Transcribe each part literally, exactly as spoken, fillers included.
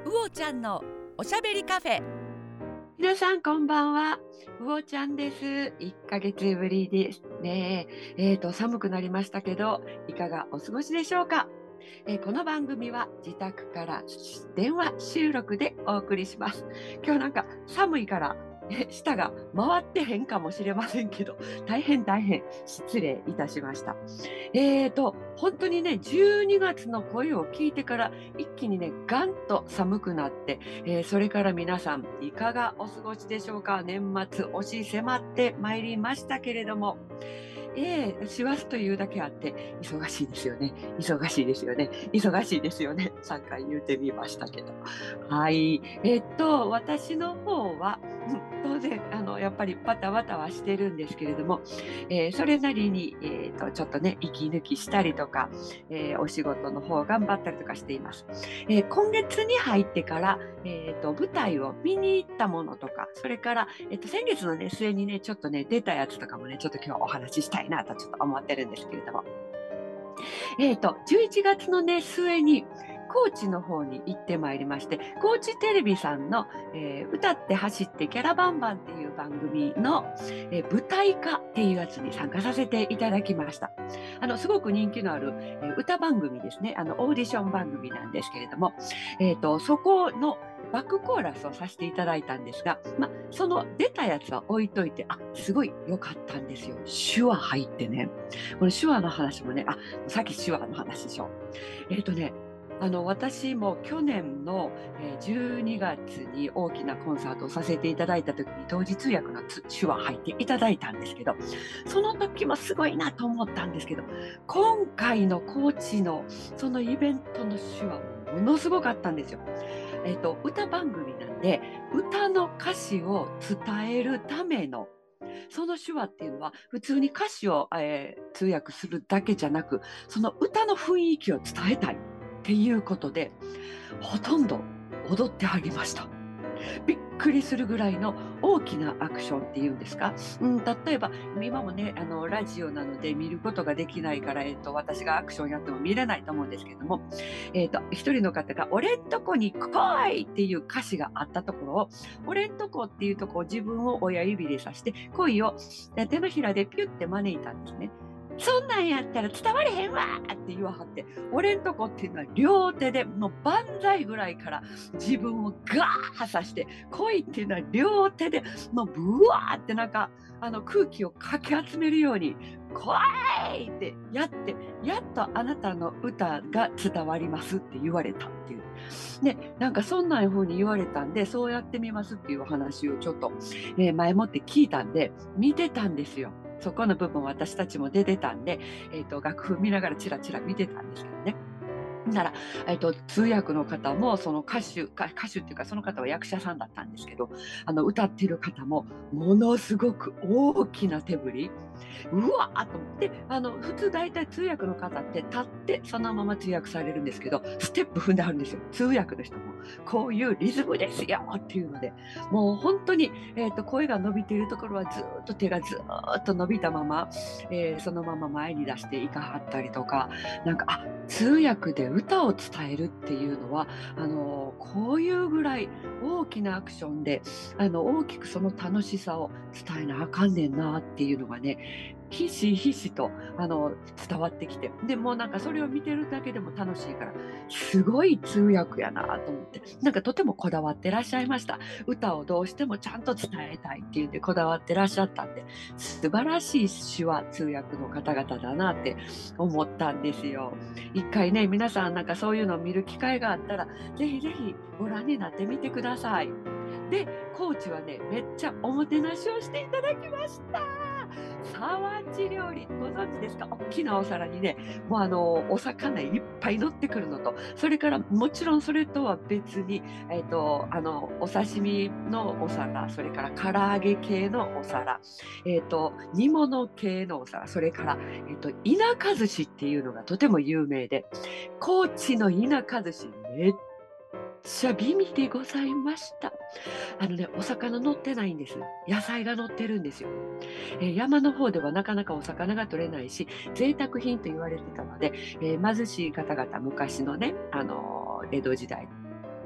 うおちゃんのおしゃべりカフェ。 皆さんこんばんは、うおちゃんです。いっかげつぶりですね。えーと寒くなりましたけど、いかがお過ごしでしょうか。えーこの番組は自宅から電話収録でお送りします。今日なんか寒いからえ舌が回ってへんかもしれませんけど、大変大変失礼いたしました。えーと本当にね、じゅうにがつの声を聞いてから一気にねガンと寒くなって、えーそれから皆さんいかがお過ごしでしょうか。年末押し迫ってまいりましたけれども、ええ、師走というだけあって忙しいですよね。忙しいですよね。忙しいですよね。さんかい言うてみましたけど。はい。えっと、私の方は、うん当然、あの、やっぱりバタバタはしてるんですけれども、えーそれなりに、えっと、ちょっとね、息抜きしたりとか、えーお仕事の方頑張ったりとかしています。えー今月に入ってから、えっと、舞台を見に行ったものとか、それから、えっと、先月のね、末にね、ちょっとね、出たやつとかもね、ちょっと今日お話ししたいなとちょっと思ってるんですけれども。えっと、じゅういちがつのね、末に、高知の方に行ってまいりまして、高知テレビさんの、えー歌って走ってキャラバンバンっていう番組の、えー舞台化っていうやつに参加させていただきました。あの、すごく人気のある、えー歌番組ですね。あの、オーディション番組なんですけれども、えっと、そこのバックコーラスをさせていただいたんですが、ま、その出たやつは置いといて、あ、すごい良かったんですよ。手話入ってね。この手話の話もね、あ、さっき手話の話でしょ。えっとね、あの、私も去年のえーじゅうにがつに大きなコンサートをさせていただいた時に同時通訳のつ手話入っていただいたんですけど、その時もすごいなと思ったんですけど、今回の高知のそのイベントの手話もものすごかったんですよ。えっと、歌番組なんで、歌の歌詞を伝えるためのその手話っていうのは普通に歌詞を、えー通訳するだけじゃなく、その歌の雰囲気を伝えたいっていうことで、ほとんど踊ってはりました。びっくりするぐらいの大きなアクションっていうんですか、うん、例えば今もねあのラジオなので見ることができないから、えっと、私がアクションやっても見れないと思うんですけども、えっと、一人の方が「俺んとこに来い!」っていう歌詞があったところを「俺んとこ」っていうとこを自分を親指で指して恋をえ手のひらでピュッて招いたんですね。そんなんやったら伝われへんわって言わはって、俺んとこっていうのは両手でもう万歳ぐらいから自分をガーッ刺して、恋っていうのは両手でもうブワーってなんかあの空気をかき集めるように恋ってやって、やっとあなたの歌が伝わりますって言われたっていう。ね、なんかそんな風に言われたんで、そうやってみますっていうお話をちょっと、えー前もって聞いたんで、見てたんですよ。そこの部分私たちも出てたんで、えっと、楽譜見ながらチラチラ見てたんですけどね。なら、えっと、通訳の方も、その歌手、か歌手っていうか、その方は役者さんだったんですけど、あの、歌ってる方も、ものすごく大きな手振り。うわーと思って、あの、普通大体通訳の方って立ってそのまま通訳されるんですけど、ステップ踏んであるんですよ。通訳の人も。こういうリズムですよっていうので、もう本当に、えっと、声が伸びているところはずーっと手がずーっと伸びたまま、えーそのまま前に出していかはったりとか、なんか、あ、通訳で歌を伝えるっていうのは、あの、こういうぐらい大きなアクションで、あの、大きくその楽しさを伝えなあかんねんなっていうのがね、ひしひしと、あの、伝わってきて。で、もうなんかそれを見てるだけでも楽しいから、すごい通訳やなと思って、なんかとてもこだわってらっしゃいました。歌をどうしてもちゃんと伝えたいっていうんでこだわってらっしゃったんで、素晴らしい手話通訳の方々だなって思ったんですよ。一回ね、皆さんなんかそういうのを見る機会があったら、ぜひぜひご覧になってみてください。で、高知はね、めっちゃおもてなしをしていただきました。沢地料理、ご存知ですか？大きなお皿にね、もうあの、お魚いっぱい乗ってくるのと、それからもちろんそれとは別に、えっと、あの、お刺身のお皿、それから唐揚げ系のお皿、えっと、煮物系のお皿、それから、えっと、田舎寿司っていうのがとても有名で、高知の田舎寿司めっちゃ美味でございました。あのね、お魚乗ってないんです。野菜が乗ってるんですよ。えー山の方ではなかなかお魚が取れないし、贅沢品と言われてたので、えー貧しい方々、昔のね、あのー江戸時代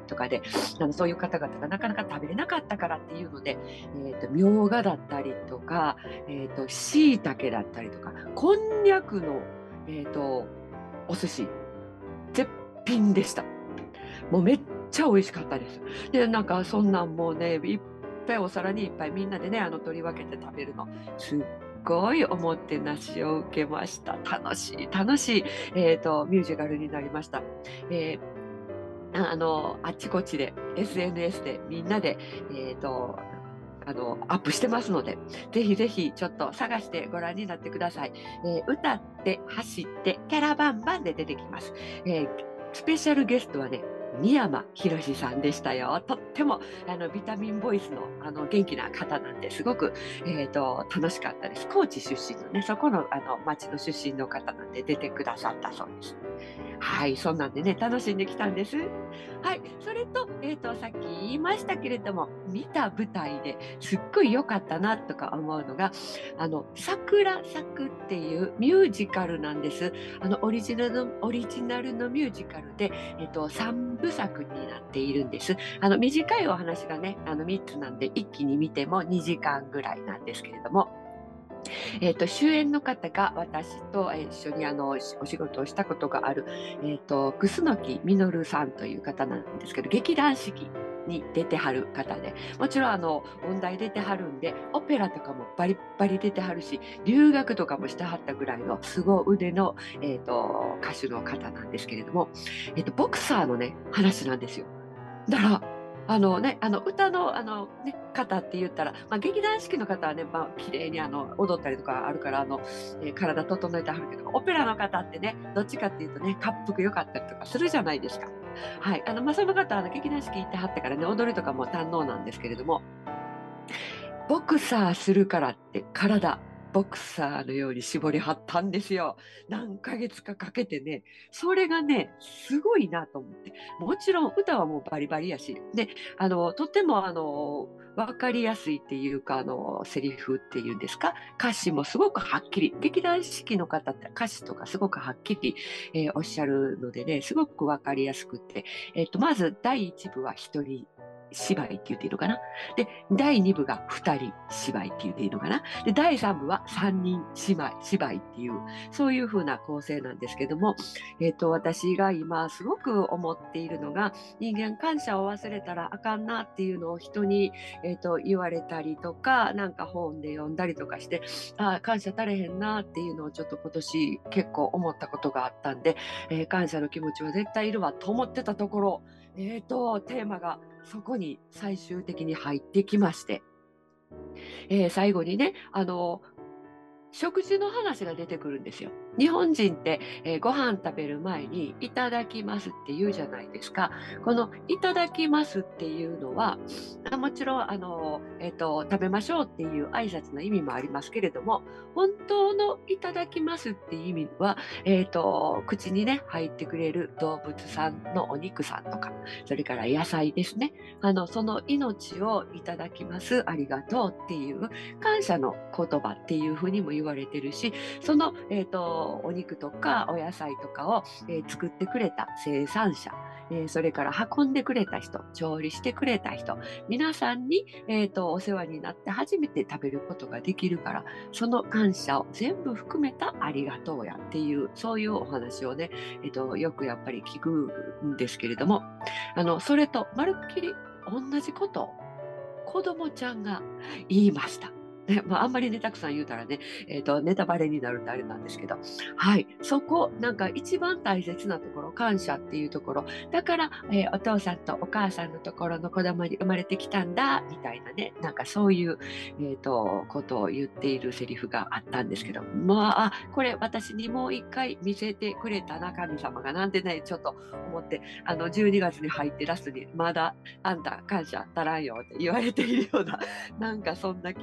とかで、あのそういう方々がなかなか食べれなかったからっていうので、えー、とみょうがだったりとか、えー、としいたけだったりとか、こんにゃくの、えー、とお寿司絶品でした。もうめっちゃ美味しかったです。で、なんかそんなんもうね、いっぱいお皿にいっぱいみんなでね、あの取り分けて食べるの、すっごいおもてなしを受けました。楽しい、楽しい、えー、とミュージカルになりました。えーあのあっちこっちで エスエヌエス でみんなで、えー、とあのアップしてますので、ぜひぜひちょっと探してご覧になってください。えー歌って走ってキャラバンバンで出てきます。えースペシャルゲストはね、三山ひろしさんでしたよ。とってもあのビタミンボイスのあの元気な方なんですごく、えー、と楽しかったです。高知出身のね、そこのあの町の出身の方なんで出てくださったそうです。はい、そんなんでね、楽しんできたんです。はい、それと、えっ、と、さっき言いましたけれども、見た舞台ですっごい良かったなとか思うのが、あの、桜咲くっていうミュージカルなんです。あの、オリジナルの、オリジナルのミュージカルで、えっ、と、三部作になっているんです。あの、短いお話がね、あの、みっつなんで、一気に見てもにじかんぐらいなんですけれども、えー、と主演の方が私と一緒にあのお仕事をしたことがある、えー、と楠木実さんという方なんですけど、劇団四季に出てはる方で、もちろんあの音大出てはるんで、オペラとかもバリッバリ出てはるし、留学とかもしてはったぐらいの凄腕の、えー、と歌手の方なんですけれども、えー、とボクサーのね話なんですよ。だからあのね、あの歌のあの、ね、方って言ったら、まあ、劇団四季の方はね、まあ綺麗にあの踊ったりとかあるからあの、えー体整えてはるけど、オペラの方ってね、どっちかっていうとね、滑腹良かったりとかするじゃないですか。はい、あのまあ、その方はあの劇団四季行ってはったからね、踊りとかも堪能なんですけれども、ボクサーするからって体ボクサーのように絞り張ったんですよ。何ヶ月かかけてね。それがね、すごいなと思って。もちろん歌はもうバリバリやし。で、あの、とてもあの、わかりやすいっていうか、あの、セリフっていうんですか、歌詞もすごくはっきり。劇団四季の方って歌詞とかすごくはっきり、えーおっしゃるのでね、すごくわかりやすくて。えっと、まず第一部は一人芝居って言っていいのかな。で、だいに部がふたり芝居って言っていいのかな。で、だいさん部はさんにん芝居、芝居っていう、そういう風な構成なんですけども、えっと、私が今すごく思っているのが、人間感謝を忘れたらあかんなっていうのを人に、えっと、言われたりとか、なんか本で読んだりとかして、ああ、感謝足れへんなっていうのをちょっと今年結構思ったことがあったんで、えー感謝の気持ちは絶対いるわと思ってたところ、えっと、テーマがそこに最終的に入ってきまして、えー最後にね、あの、食事の話が出てくるんですよ。日本人って、えーご飯食べる前にいただきますって言うじゃないですか。このいただきますっていうのは、あもちろんあの、えーと、食べましょうっていう挨拶の意味もありますけれども、本当のいただきますっていう意味は、えーと、口にね入ってくれる動物さんのお肉さんとか、それから野菜ですね。あのその命をいただきます、ありがとうっていう感謝の言葉っていうふうにも言われてるし、その、えー、とお肉とかお野菜とかを、えー作ってくれた生産者、えーそれから運んでくれた人、調理してくれた人、皆さんに、えー、とお世話になって初めて食べることができるから、その感謝を全部含めたありがとうやっていう、そういうお話をね、えー、とよくやっぱり聞くんですけれども、あのそれとまるっきり同じことを子供ちゃんが言いました。ね、まあ、あんまりね、たくさん言うたらね、えっと、ネタバレになるんであれなんですけど、はい、そこ、なんか一番大切なところ、感謝っていうところ、だから、えーお父さんとお母さんのところの子供に生まれてきたんだ、みたいなね、なんかそういう、えっと、ことを言っているセリフがあったんですけど、まあ、あこれ私にもう一回見せてくれたな、神様が、なんでね、ちょっと思って、あの、じゅうにがつに入ってラストに、まだあんた感謝足らんよって言われているような、なんかそんな気がして、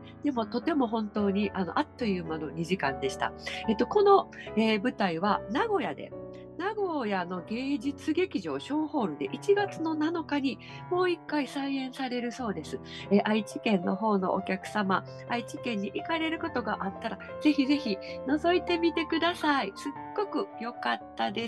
でもとても本当にあのあっという間のにじかんでした。えっと、この、えー舞台は名古屋で、名古屋の芸術劇場小ホールでいちがつのなのかにもう一回再演されるそうです。えー愛知県の方のお客様、愛知県に行かれることがあったら、ぜひぜひ覗いてみてください。すっごく良かったです。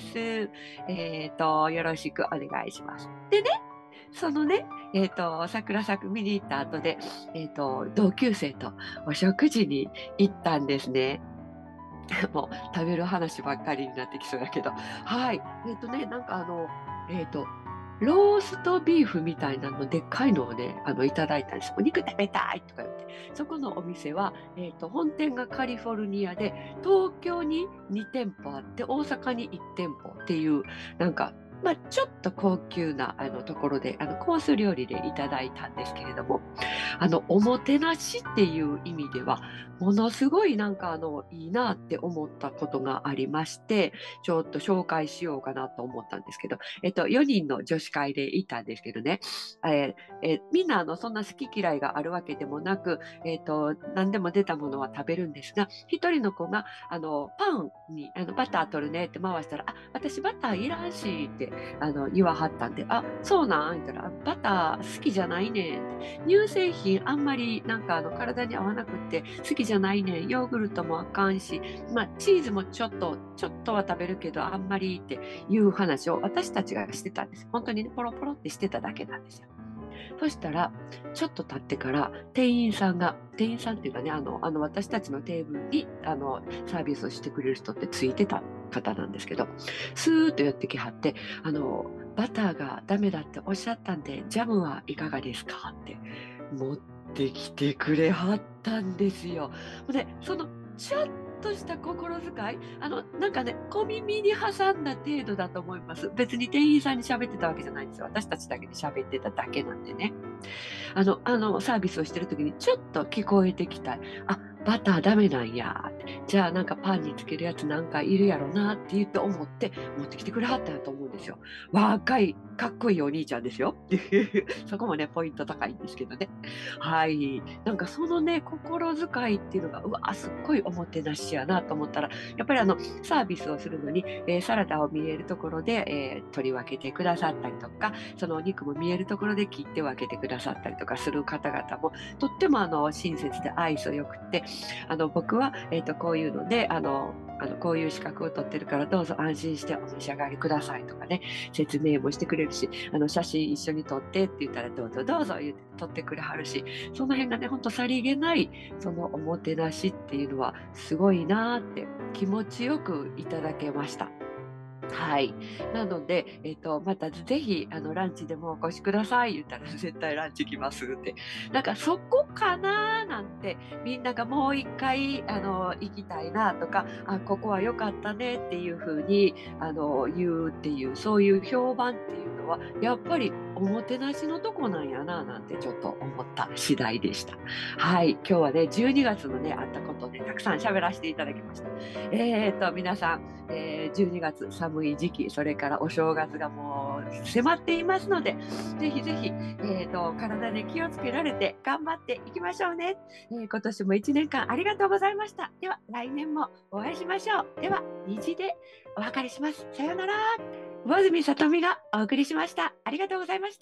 えっと、よろしくお願いします。でね、そのね、えっと、桜作見に行った後で、えっと、同級生とお食事に行ったんですね。もう食べる話ばっかりになってきそうだけど。はい。えっとね、なんかあの、えっと、ローストビーフみたいなのでっかいのをね、あの、いただいたんです。お肉食べたいとか言って。そこのお店は、えっと、本店がカリフォルニアで、東京にに店舗あって、大阪にいち店舗っていう、なんか、まあ、ちょっと高級なあのところであのコース料理でいただいたんですけれども、あのおもてなしっていう意味ではものすごいなんかあのいいなって思ったことがありまして、ちょっと紹介しようかなと思ったんですけど、えっと、よにんの女子会でいたんですけどね、えーえーみんなあのそんな好き嫌いがあるわけでもなく、えっと、何でも出たものは食べるんですが、一人の子があのパンにあのバター取るねって回したら、あ、私バターいらんしってあの言わはったんで、あ、そうなん言ったら、あバター好きじゃないねんって。乳製品あんまりなんかあの体に合わなくって好きじゃないねん。ヨーグルトもあかんし、まあチーズもちょっと、ちょっとは食べるけどあんまりっていう話を私たちがしてたんです。本当にね、ポロポロってしてただけなんですよ。そしたら、ちょっと経ってから、店員さんが、店員さんっていうかね、あの、あの私たちのテーブルに、あの、サービスをしてくれる人ってついてた方なんですけど、スーッとやってきはって、あの、バターがダメだっておっしゃったんで、ジャムはいかがですかって持ってきてくれはったんですよ。で、その、ちょっとした心遣い、あの、なんかね、小耳に挟んだ程度だと思います。別に店員さんに喋ってたわけじゃないんですよ。私たちだけで喋ってただけなんでね。あの、あの、サービスをしてる時にちょっと聞こえてきた。あ、バターダメなんやって。じゃあなんかパンにつけるやつなんかいるやろなって言って思って持ってきてくれはったんやと思うんですよ。若い、かっこいいお兄ちゃんですよ。そこもね、ポイント高いんですけどね。はい。なんかそのね、心遣いっていうのが、うわ、すっごいおもてなしやなと思ったら、やっぱりあの、サービスをするのに、えーサラダを見えるところで、えー取り分けてくださったりとか、そのお肉も見えるところで切って分けてくださったりとかする方々も、とってもあの、親切で愛想よくって、あの、僕は、えっと、こういうので、あの、あの、こういう資格を取ってるからどうぞ安心してお召し上がりくださいとかね、説明もしてくれるし、あの、写真一緒に撮ってって言ったらどうぞどうぞ言って撮ってくれはるし、その辺がね、ほんとさりげない、そのおもてなしっていうのはすごいなーって気持ちよくいただけました。はい。なので、えっと、またぜひ、あの、ランチでもお越しください言ったら、絶対ランチ来ますって。なんか、そこかなーなんて、みんながもう一回、あの、行きたいなとか、あ、ここは良かったねっていう風に、あの、言うっていう、そういう評判っていうのは、やっぱりおもてなしのとこなんやななんてちょっと思った次第でした。はい。今日はね、じゅうにがつのね、あったことをね、たくさん喋らせていただきました。えーと、皆さん、えーじゅうにがつ寒い時期、それからお正月がもう迫っていますので、ぜひぜひ、えーと、体に気をつけられて頑張っていきましょうね。えー今年もいちねんかんありがとうございました。では、来年もお会いしましょう。では、虹でお別れします。さようなら。魚住さとみがお送りしました。ありがとうございました。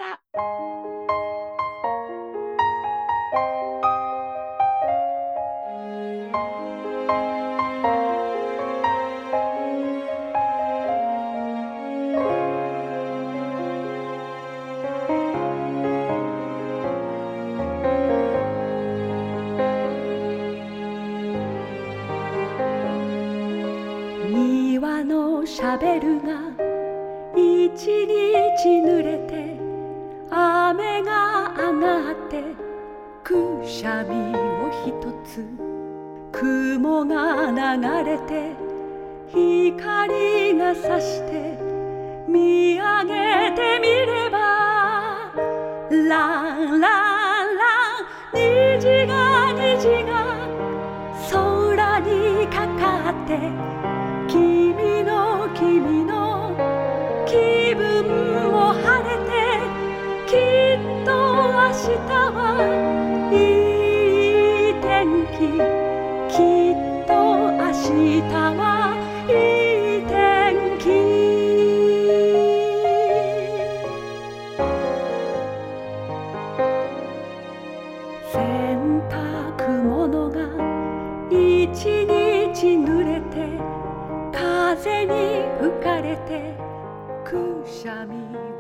庭のシャベルが一日濡れて雨が上がってくしゃみをひとつ雲が流れて光が差して見上げてみればランランラン虹が虹が空にかかって君の君の気分も晴れてきっと明日はいい天はいい天気。洗濯物が一日濡れて風に吹かれてくしゃみ